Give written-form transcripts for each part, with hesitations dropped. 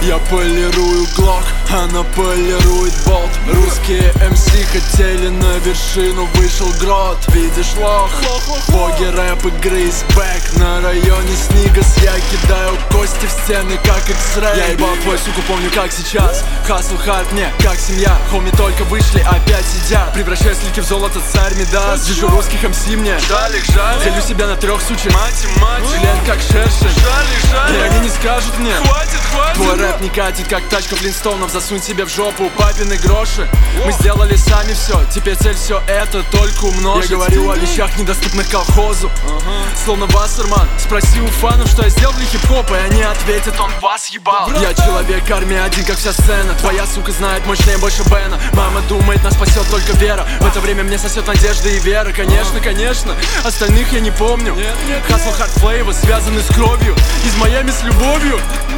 Я полирую глок, она полирует болт. Русские МС хотели на вершину, вышел грот. Видишь лох, боги рэп игры из бэк. На районе Снигас я кидаю кости в стены, как X-Ray. Я ебал твой, суку, помню как сейчас. Хасл хард мне, как семья. Хоми только вышли, опять сидят. Превращаю слики в золото, царь Мидас. Вижу русских МС мне, жаль их, жаль. Делю себя на 3 сучек, мать, член как шершень. И они не скажут мне, хватит. Твой рэп не катит, как тачка Флинстоунов. Засунь себе в жопу папины гроши. Мы сделали сами все, теперь цель все это только умножить. Я говорю о вещах, недоступных колхозу, словно Вассерман. Спроси у фанов, что я сделал для хип-хопа, и они ответят: он вас ебал. Я человек армии один, как вся сцена. Твоя сука знает мощнее больше Бена. Мама думает, нас спасет только вера. В это время мне сосет надежда и вера. Конечно, конечно, остальных я не помню. Хасл хард флейва связаны с кровью. Из Майами с любовью.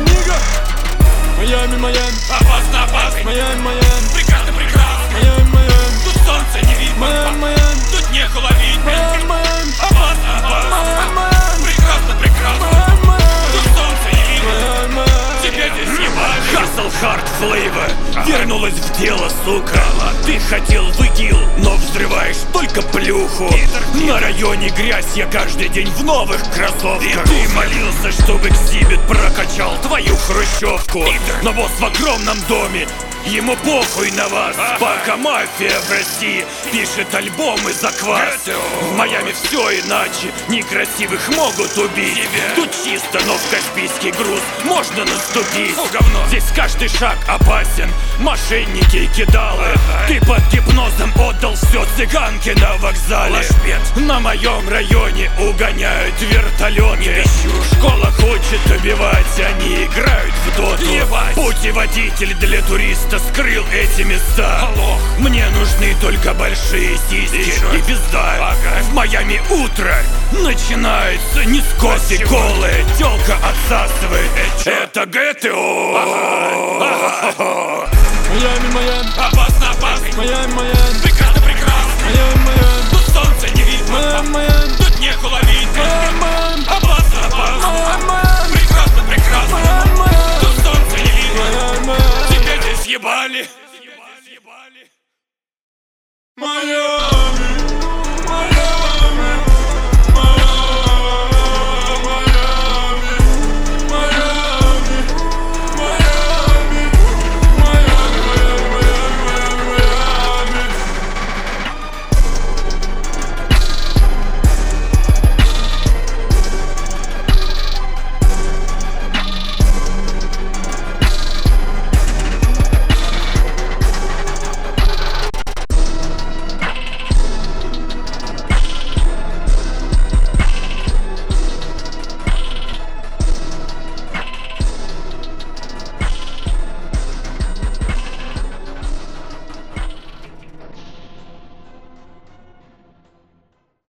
Майами, Майами, опасно, опасно. Майами, Майами, прекрасно, прекрасно. Майами, Майами, тут солнце не видно. Майами, Майами, тут нехуй ловить. Майами, Майами, опасно, опасно. Майами, прекрасно, прекрасно. Майами, тут солнце не видно. Майами. Тебя здесь ебать. Хасл хард флейва вернулась в дело, сука. Ты хотел в ИГИЛ, но взрываешь только плюху. На районе грязь, я каждый день в новых кроссовках. Ты молился, чтобы Эксибит прокачал твою хрущевку. Но босс в огромном доме, ему похуй на вас. Пока мафия в России пишет альбомы за квас. В Майами все иначе, некрасивых могут убить. Тут чисто, но в Каспийский груз можно наступить. Здесь каждый шаг опасен, мошенники и кидалы. Ты под гипнозом отдал все цыганке на вокзале. На моем районе угоняют вертолеты. Школа хочет убивать, они играют в доту. Путеводитель для туриста скрыл эти места. Мне нужны только большие сиськи и пизда. В Майами утро начинается не с кофе голая. Тёлка отсасывает. Это ГТО. Майами, Майами, Опасно, опасно. Майами, Майами, Прекрасно, прекрасно. Майами, Майами, тут солнце не видно. Майами, Майами, тут нехуй ловить. Майами, Опасно, опасно. Майами, прекрасно, прекрасно. Майами, тут солнце не видно. Майами. Тебя здесь ебали.